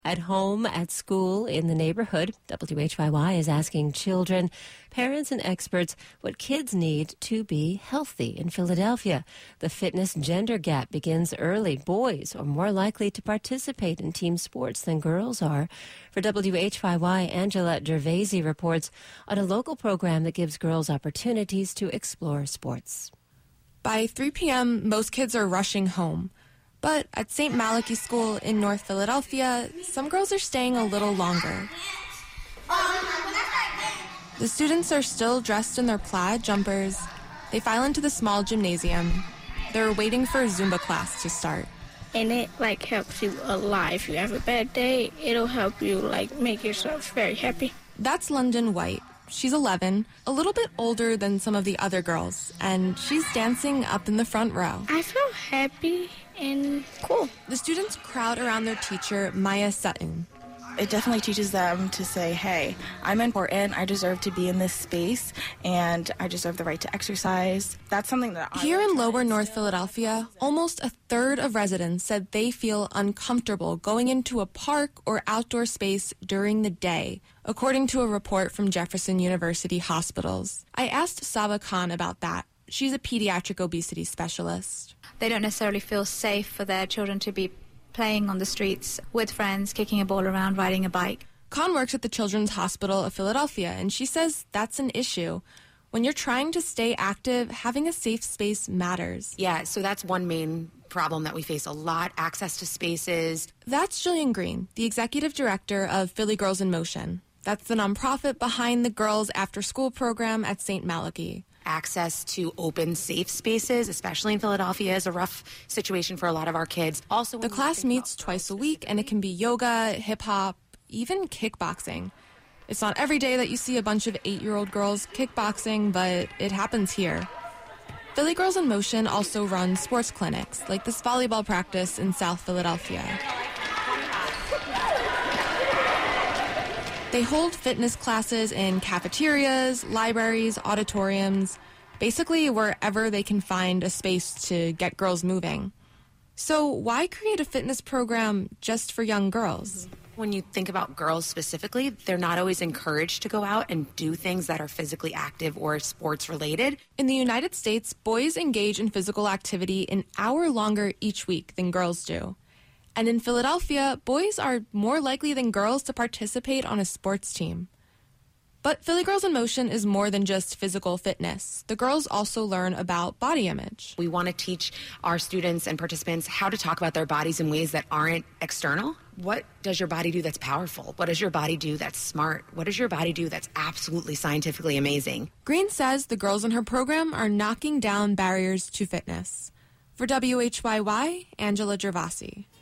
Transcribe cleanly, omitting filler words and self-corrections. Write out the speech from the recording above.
At home, at school, in the neighborhood, WHYY is asking children, parents, and experts what kids need to be healthy in Philadelphia. The fitness gender gap begins early. Boys are more likely to participate in team sports than girls are. For WHYY, Angela Gervasi reports on a local program that gives girls opportunities to explore sports. By 3 p.m., most kids are rushing home. But at St. Malachy School in North Philadelphia, some girls are staying a little longer. The students are still dressed in their plaid jumpers. They file into the small gymnasium. They're waiting for a Zumba class to start. And it helps you a lot. If you have a bad day, it'll help you make yourself very happy. That's London White. She's 11, a little bit older than some of the other girls, and she's dancing up in the front row. I feel happy and cool. The students crowd around their teacher, Maya Sutton. It definitely teaches them to say, hey, I'm important, I deserve to be in this space, and I deserve the right to exercise. That's something that Here in lower North Philadelphia, almost a third of residents said they feel uncomfortable going into a park or outdoor space during the day, according to a report from Jefferson University Hospitals. I asked Saba Khan about that. She's a pediatric obesity specialist. They don't necessarily feel safe for their children to be playing on the streets with friends, kicking a ball around, riding a bike. Khan works at the Children's Hospital of Philadelphia, and she says that's an issue. When you're trying to stay active, having a safe space matters. Yeah, so that's one main problem that we face a lot, access to spaces. That's Jillian Green, the executive director of Philly Girls in Motion. That's the nonprofit behind the Girls After School program at St. Malachy. Access to open, safe spaces, especially in Philadelphia, is a rough situation for a lot of our kids. Also, the class meets twice a week, and it can be yoga, hip-hop, even kickboxing. It's not every day that you see a bunch of 8-year-old girls kickboxing, but it happens here. Philly Girls in Motion also runs sports clinics, like this volleyball practice in South Philadelphia. They hold fitness classes in cafeterias, libraries, auditoriums, basically wherever they can find a space to get girls moving. So why create a fitness program just for young girls? When you think about girls specifically, they're not always encouraged to go out and do things that are physically active or sports related. In the United States, boys engage in physical activity an hour longer each week than girls do. And in Philadelphia, boys are more likely than girls to participate on a sports team. But Philly Girls in Motion is more than just physical fitness. The girls also learn about body image. We want to teach our students and participants how to talk about their bodies in ways that aren't external. What does your body do that's powerful? What does your body do that's smart? What does your body do that's absolutely scientifically amazing? Green says the girls in her program are knocking down barriers to fitness. For WHYY, Angela Gervasi.